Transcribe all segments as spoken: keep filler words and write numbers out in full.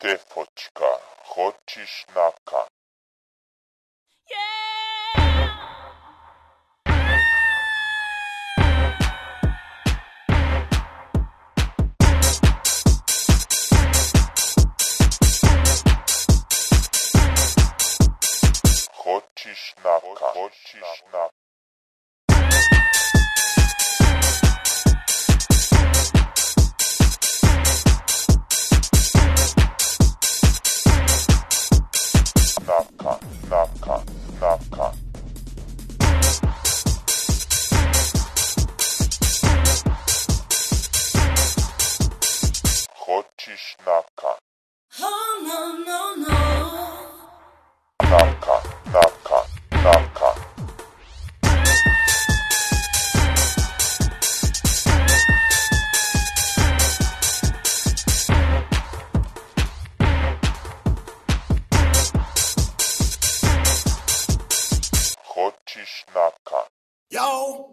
Stefočka, hoćiš naka? Hoćiš naka? Hoćiš naka? Naka, naka, naka. Hoćiš naka? Oh no no no. Naka, naka, naka. Hoćiš naka? Yo.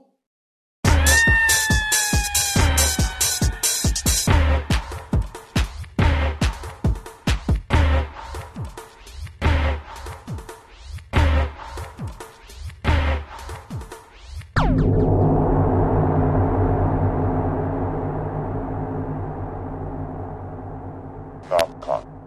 Naka.